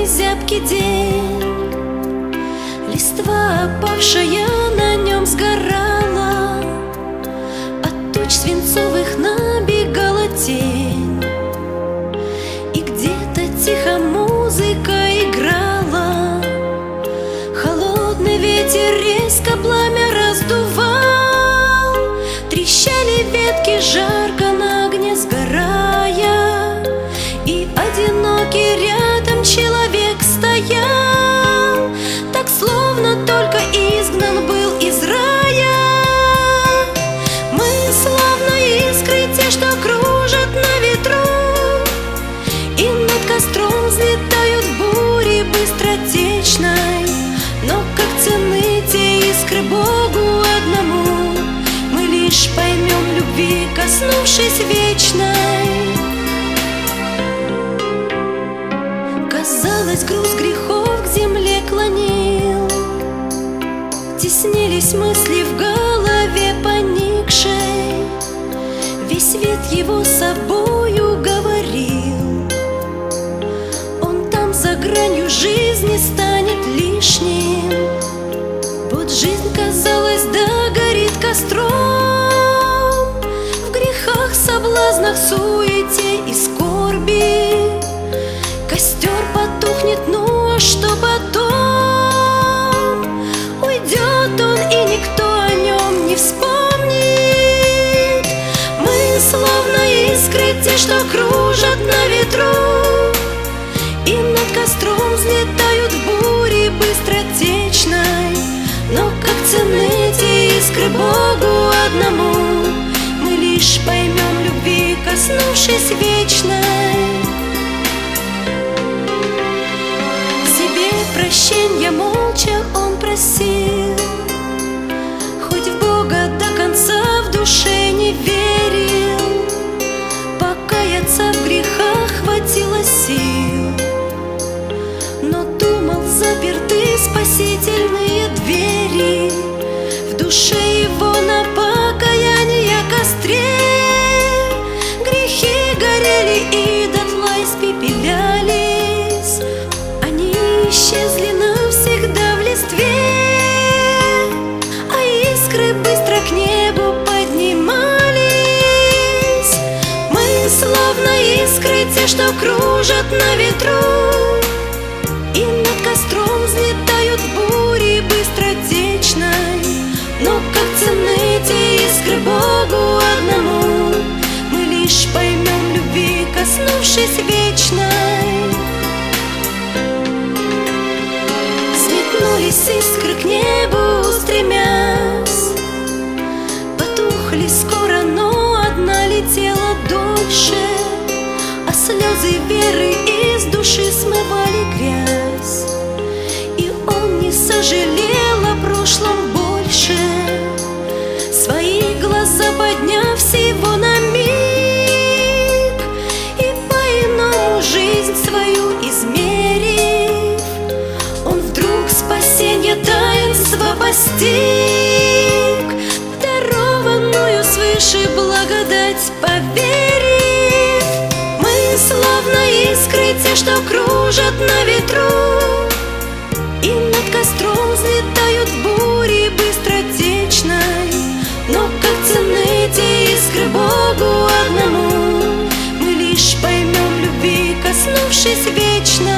темный зябкий день. Листва, опавшая, на нем сгорала, от туч свинцовых набегала тень. И где-то тихо музыка играла, холодный ветер резко пламя раздувал. Трещали ветки жарко на огне сгорая, и одинокий рядом человек стоял, так словно только изгнан был из рая. Мы словно искры, те, что кружат на ветру, и над костром взлетают в буре быстротечной. Но как ценны те искры Богу одному, мы лишь поймем любви, коснувшись вечной. Казалось, груз грехов к земле клонил, теснились мысли в голове поникшей. Весь свет его собою говорил, он там за гранью жизни станет лишним. Вот жизнь, казалось, да горит костром, в грехах, соблазнах, суете и скорби. Костер потухнет, ну а что потом? Уйдет он, и никто о нем не вспомнит. Мы словно искры, те, что кружат на ветру, и над костром взлетают в буре быстротечной. Но как ценны те искры Богу одному, мы лишь поймем любви, коснувшись вечной. Себе прощенья молча он просил, хоть в Бога до конца в душе не верил. Покаяться в грехах хватило сил, но думал, заперты спасительные двери. В душе его на покаяние костре грехи горели и дотла испепелялись. Они исчезли навсегда в листве, а искры быстро к небу поднимались. Мы словно искры, те, что кружат на ветру, и над костром взлетают в буре быстротечной. Но как ценны те искры Богу одному, мы лишь поймем любви, коснувшись вечной. Взметнулись искры к небу, стремясь, потухли скоро, но одна летела дольше, а слезы веры из души смывали грязь. И он не сожалел о прошлом больше, свои глаза подняв всего на миг, и по-иному жизнь свою измерив, он вдруг спасенье таинства постиг, в дарованную свыше благодать поверив. Мы словно искры, те, что кружат на ветру, и над костром взлетают в буре быстротечной. Но как ценны те искры Богу одному, мы лишь поймем любви, коснувшись вечно.